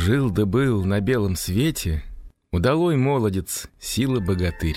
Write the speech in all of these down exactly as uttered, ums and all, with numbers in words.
Жил да был на белом свете удалой молодец, Сила-богатырь.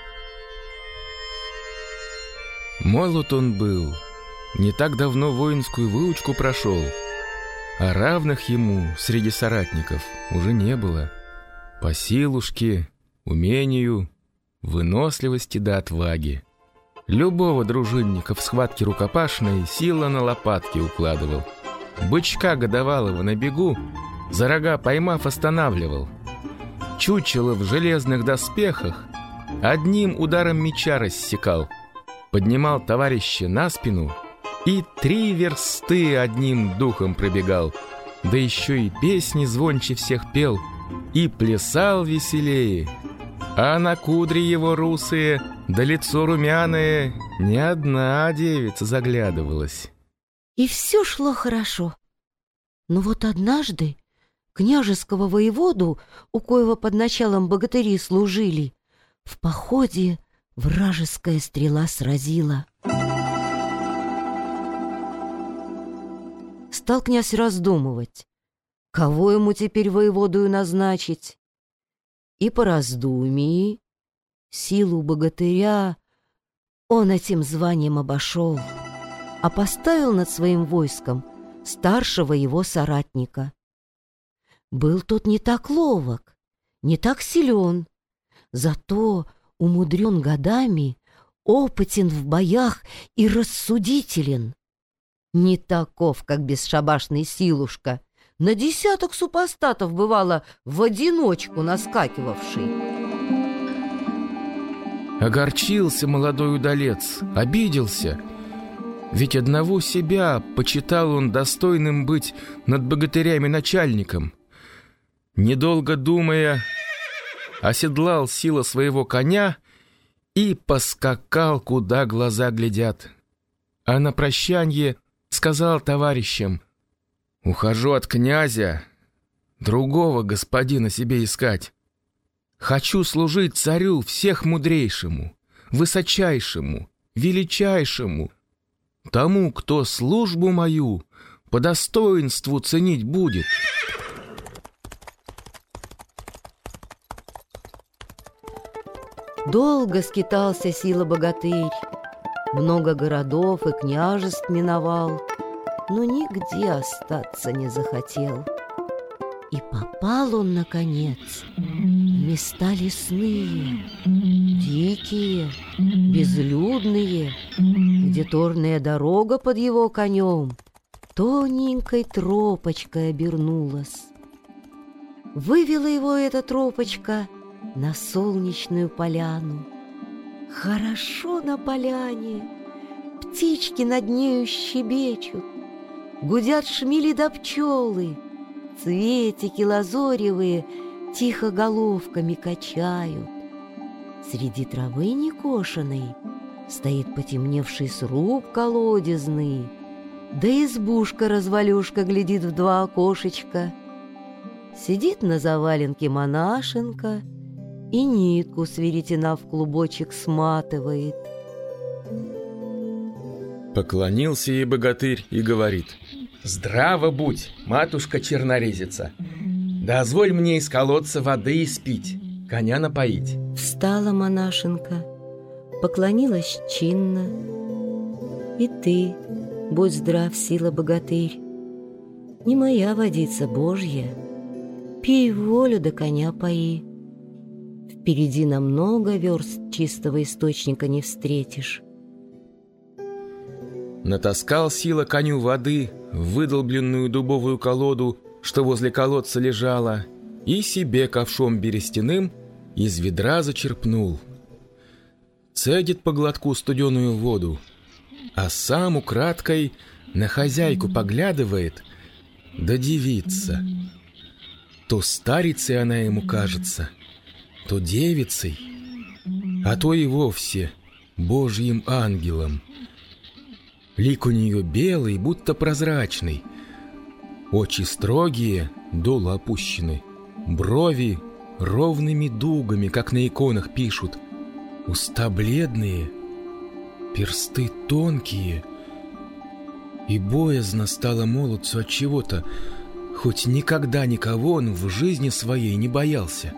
Молод он был, не так давно воинскую выучку прошел, а равных ему среди соратников уже не было. По силушке, умению, выносливости да отваги. Любого дружинника в схватке рукопашной Сила на лопатки укладывал. Бычка годовалого на бегу, за рога поймав, останавливал. Чучело в железных доспехах одним ударом меча рассекал. Поднимал товарища на спину и три версты одним духом пробегал. Да еще и песни звонче всех пел, и плясал веселее. А на кудри его русые, да лицо румяное, ни одна девица заглядывалась. И все шло хорошо. Но вот однажды княжеского воеводу, у коего под началом богатыри служили, в походе вражеская стрела сразила. Стал князь раздумывать, кого ему теперь воеводою назначить. И по раздумии Силу богатыря он этим званием обошел, а поставил над своим войском старшего его соратника. Был тот не так ловок, не так силен, зато умудрен годами, опытен в боях и рассудителен. Не таков, как бесшабашный Силушка, на десяток супостатов бывало в одиночку наскакивавший. Огорчился молодой удалец, обиделся. Ведь одного себя почитал он достойным быть над богатырями начальником. Недолго думая, оседлал Сила своего коня и поскакал, куда глаза глядят. А на прощанье сказал товарищам: «Ухожу от князя, другого господина себе искать. Хочу служить царю всех мудрейшему, высочайшему, величайшему, тому, кто службу мою по достоинству ценить будет». Долго скитался Сила-богатырь, много городов и княжеств миновал, но нигде остаться не захотел. И попал он, наконец, в места лесные, дикие, безлюдные, где торная дорога под его конем тоненькой тропочкой обернулась. Вывела его эта тропочка на солнечную поляну. Хорошо на поляне, птички над нею щебечут, гудят шмели да пчелы, цветики лазоревые тихо головками качают. Среди травы некошенной стоит потемневший сруб колодезный, да избушка-развалюшка глядит в два окошечка. Сидит на заваленке монашенка и нитку с веретена в клубочек сматывает. Поклонился ей богатырь и говорит: «Здраво будь, матушка чернорезица! Дозволь мне из колодца воды испить, коня напоить». Встала монашенка, поклонилась чинно: «И ты, будь здрав, Сила-богатырь, не моя водица Божья, пей волю да коня пои. Впереди на много верст чистого источника не встретишь». Натаскал Сила коню воды в выдолбленную дубовую колоду, что возле колодца лежала, и себе ковшом берестяным из ведра зачерпнул. Цедит по глотку студеную воду, а сам украдкой на хозяйку поглядывает, да дивится. То старицей она ему кажется, то девицей, а то и вовсе Божьим ангелом. Лик у нее белый, будто прозрачный, очи строгие, долу опущены, брови ровными дугами, как на иконах пишут, уста бледные, персты тонкие. И боязно стало молодцу от чего-то, хоть никогда никого он в жизни своей не боялся.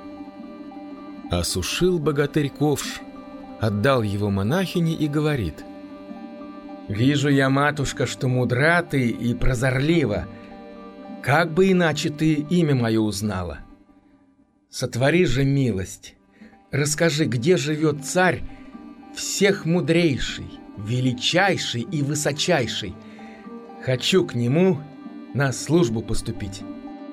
Осушил богатырь ковш, отдал его монахине и говорит: «Вижу я, матушка, что мудра ты и прозорлива. Как бы иначе ты имя мое узнала? Сотвори же милость, расскажи, где живет царь всех мудрейший, величайший и высочайший. Хочу к нему на службу поступить».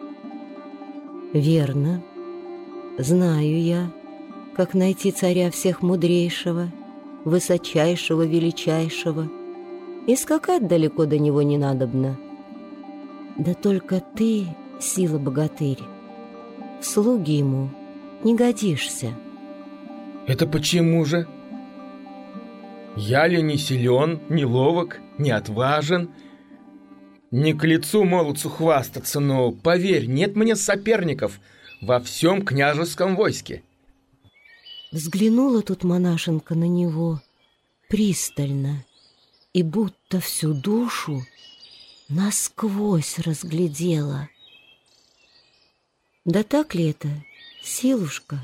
Верно. Знаю я, как найти царя всех мудрейшего, высочайшего, величайшего, и скакать далеко до него не надобно. Да только ты, сила богатырь, в слуги ему не годишься. Это почему же? Я ли не силен, не ловок, не отважен? Не к лицу молодцу хвастаться, но, поверь, нет мне соперников во всем княжеском войске. Взглянула тут монашенка на него пристально и будто всю душу насквозь разглядела. Да так ли это, силушка?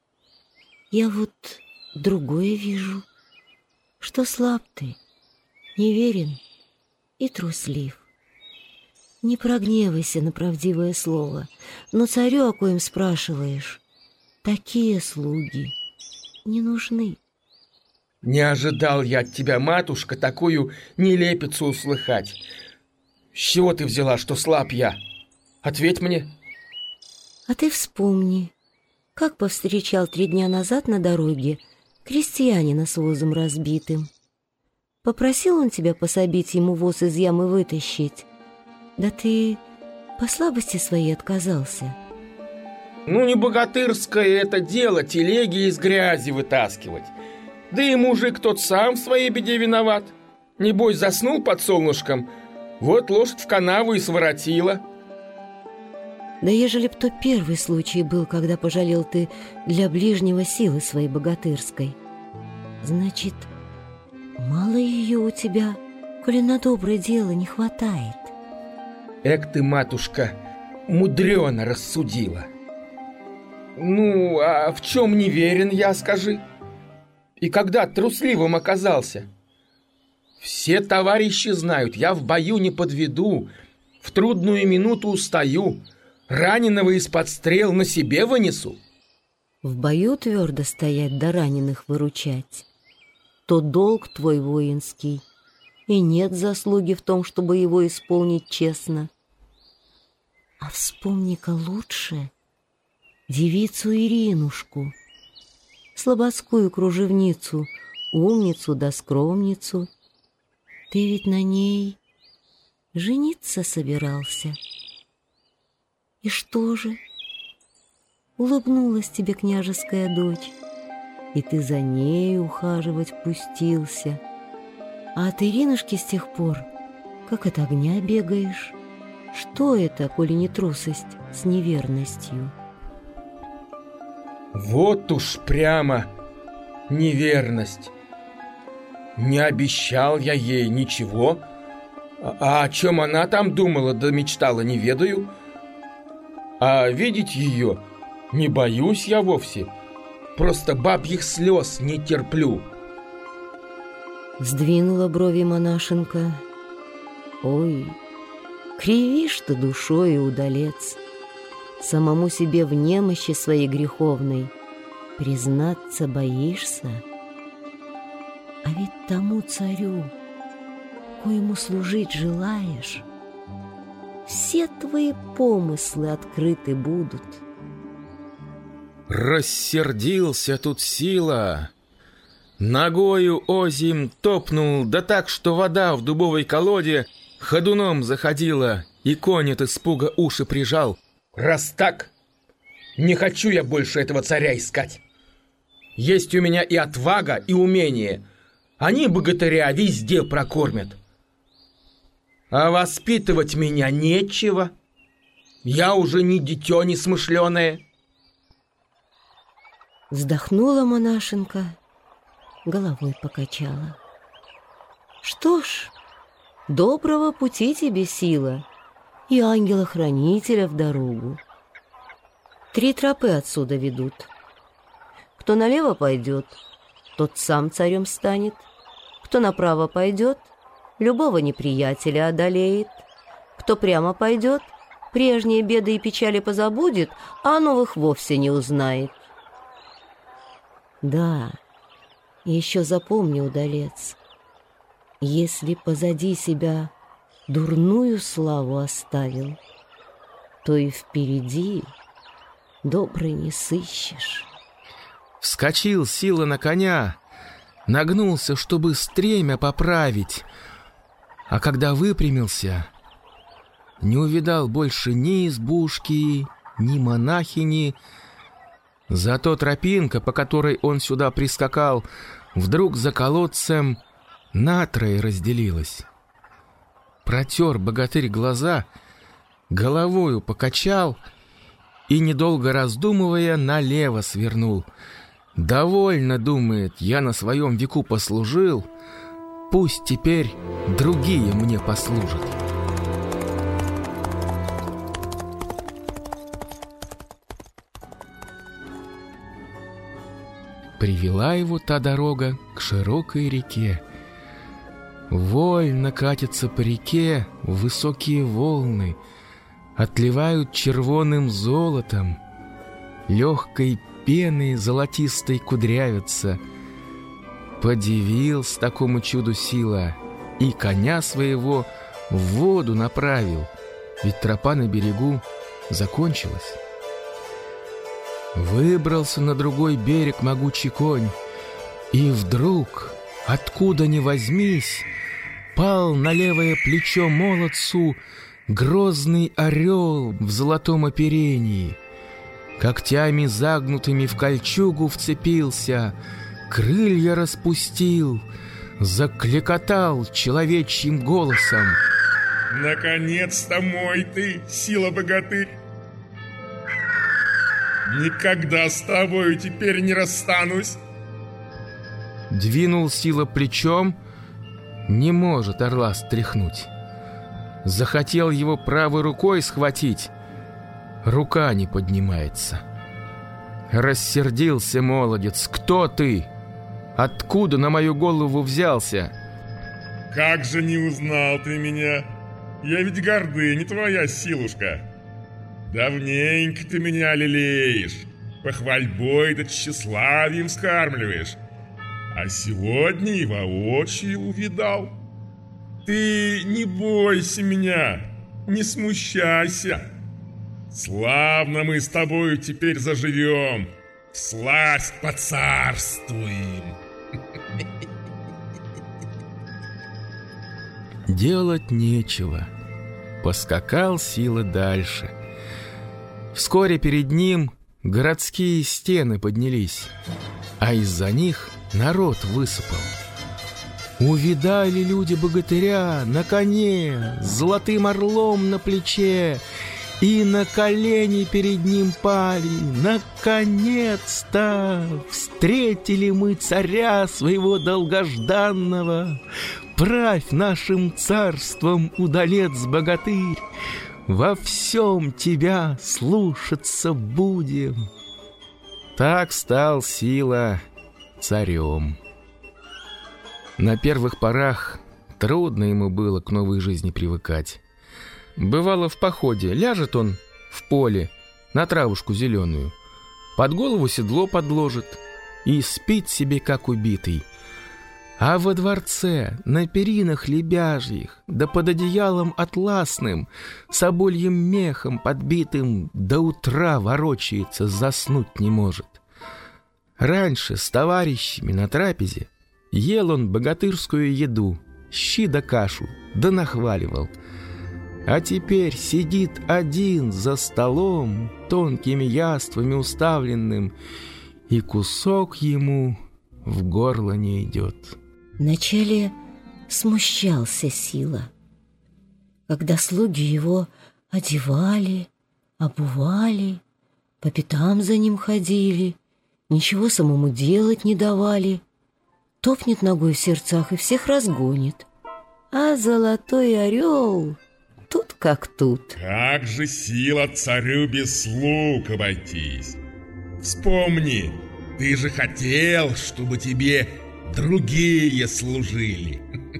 Я вот другое вижу, что слаб ты, неверен и труслив. Не прогневайся на правдивое слово, но царю, о коем спрашиваешь, такие слуги не нужны. Не ожидал я от тебя, матушка, такую нелепицу услыхать. С чего ты взяла, что слаб я? Ответь мне. А ты вспомни, как повстречал три дня назад на дороге крестьянина с возом разбитым. Попросил он тебя пособить ему воз из ямы вытащить, да ты по слабости своей отказался. Ну, не богатырское это дело телеги из грязи вытаскивать. Да и мужик тот сам в своей беде виноват. Небось, заснул под солнышком, вот лошадь в канаву и своротила. Да ежели б то первый случай был, когда пожалел ты для ближнего силы своей богатырской, значит, мало ее у тебя, коли на доброе дело не хватает. Эк ты, матушка, мудрено рассудила. Ну, а в чем не верен я, скажи? И когда трусливым оказался? Все товарищи знают, я в бою не подведу, в трудную минуту устаю, раненого из-под стрел на себе вынесу. В бою твердо стоять да раненых выручать, то долг твой воинский, и нет заслуги в том, чтобы его исполнить честно. А вспомни-ка лучше девицу Иринушку, слободскую кружевницу, умницу да скромницу. Ты ведь на ней жениться собирался. И что же? Улыбнулась тебе княжеская дочь, и ты за ней ухаживать пустился. А от Иринушки с тех пор, как от огня бегаешь. Что это, коли не трусость с неверностью? Вот уж прямо неверность. Не обещал я ей ничего, а о чем она там думала да мечтала, не ведаю. А видеть ее не боюсь я вовсе, просто бабьих слез не терплю. Сдвинула брови монашенка. Ой, кривишь ты душой, удалец, самому себе в немощи своей греховной признаться боишься? А ведь тому царю, коему служить желаешь, все твои помыслы открыты будут. Рассердился тут сила. Ногою озим топнул, да так, что вода в дубовой колоде ходуном заходила, и конь от испуга уши прижал. Раз так, не хочу я больше этого царя искать. Есть у меня и отвага, и умение. Они богатыря везде прокормят. А воспитывать меня нечего. Я уже не дитё несмышленое. Вздохнула монашенка, головой покачала. Что ж, доброго пути тебе, сила. и ангела-хранителя в дорогу. Три тропы отсюда ведут. Кто налево пойдет, тот сам царем станет. Кто направо пойдет, любого неприятеля одолеет. Кто прямо пойдет, прежние беды и печали позабудет, а новых вовсе не узнает. Да, еще запомни, удалец, если позади себя дурную славу оставил, то и впереди добрый не сыщешь. Вскочил Сила на коня, нагнулся, чтобы стремя поправить, а когда выпрямился, не увидал больше ни избушки, ни монахини. Зато тропинка, по которой он сюда прискакал, вдруг за колодцем натрое разделилась. Протер богатырь глаза, головою покачал и, недолго раздумывая, налево свернул. Довольно, думает, я на своем веку послужил, пусть теперь другие мне послужат. Привела его та дорога к широкой реке. Вольно катятся по реке высокие волны, отливают червоным золотом, легкой пеной золотистой кудрявятся. Подивился такому чуду Сила и коня своего в воду направил, ведь тропа на берегу закончилась. Выбрался на другой берег могучий конь, и вдруг, откуда ни возьмись, пал на левое плечо молодцу грозный орел в золотом оперении. Когтями загнутыми в кольчугу вцепился, крылья распустил, закликотал человечьим голосом: «Наконец-то мой ты, Сила-богатырь! Никогда с тобою теперь не расстанусь!» Двинул Сила плечом, не может орла стряхнуть. Захотел его правой рукой схватить, рука не поднимается. Рассердился молодец: «Кто ты? Откуда на мою голову взялся?» «Как же не узнал ты меня? Я ведь гордыня твоя, Силушка. Давненько ты меня лелеешь, похвальбой да тщеславием скармливаешь, а сегодня и воочию увидал. Ты не бойся меня, не смущайся. Славно мы с тобою теперь заживем, всласть поцарствуем». Делать нечего. Поскакал Сила дальше. Вскоре перед ним городские стены поднялись, а из-за них народ высыпал. Увидали люди богатыря на коне, с золотым орлом на плече, и на колени перед ним пали. Наконец-то встретили мы царя своего долгожданного. Правь нашим царством, удалец-богатырь, во всем тебя слушаться будем. Так стал Сила царем. На первых порах трудно ему было к новой жизни привыкать. Бывало, в походе ляжет он в поле на травушку зеленую, под голову седло подложит и спит себе, как убитый. А во дворце, на перинах лебяжьих, да под одеялом атласным, с обольем мехом подбитым, до утра ворочается, заснуть не может. Раньше с товарищами на трапезе ел он богатырскую еду, щи да кашу, да нахваливал. А теперь сидит один за столом, тонкими яствами уставленным, и кусок ему в горло не идет. Вначале смущался Сила, когда слуги его одевали, обували, по пятам за ним ходили, ничего самому делать не давали. Топнет ногой в сердцах и всех разгонит. А золотой орел тут как тут. Как же сила царю без слуг обойтись? Вспомни, ты же хотел, чтобы тебе другие служили.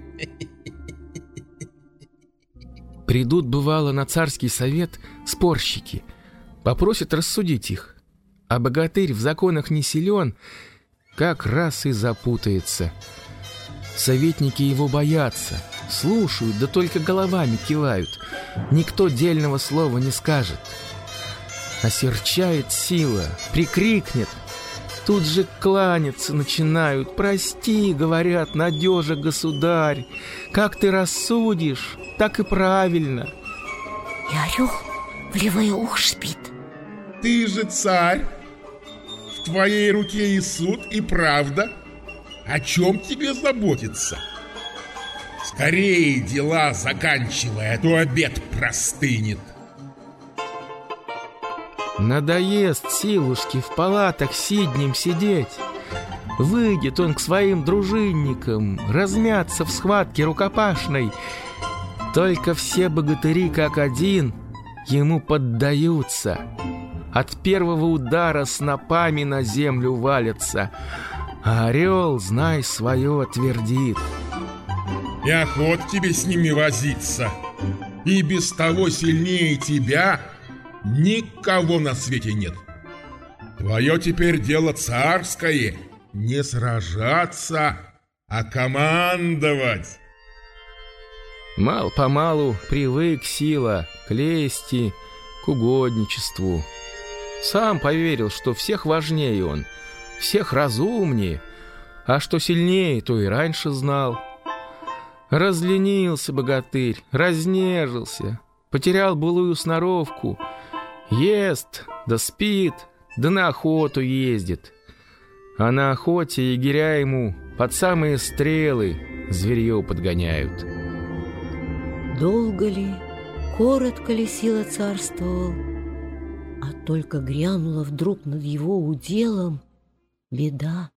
Придут, бывало, на царский совет спорщики, попросят рассудить их, а богатырь в законах не силен, как раз и запутается. Советники его боятся, слушают, да только головами кивают, никто дельного слова не скажет. Осерчает сила, прикрикнет, тут же кланяться начинают. «Прости, — говорят, — надежа, государь, как ты рассудишь, так и правильно». И орел в левое ухо спит. Ты же царь, в твоей руке и суд, и правда. О чем тебе заботиться? Скорее дела заканчивай, а то обед простынет. Надоест силушки в палатах сиднем сидеть. Выйдет он к своим дружинникам, размяться в схватке рукопашной. Только все богатыри как один ему поддаются. От первого удара снопами на землю валятся, а орел, знай, свое твердит. И охот тебе с ними возиться. И без того сильнее тебя никого на свете нет. Твое теперь дело царское — не сражаться, а командовать. Мал-помалу привык сила к лести, к угодничеству. Сам поверил, что всех важнее он, всех разумнее, а что сильнее, то и раньше знал. Разленился богатырь, разнежился, потерял былую сноровку, ест, да спит, да на охоту ездит. А на охоте егеря ему под самые стрелы зверье подгоняют. Долго ли, коротко ли сила царствовал, а только грянула вдруг над его уделом беда.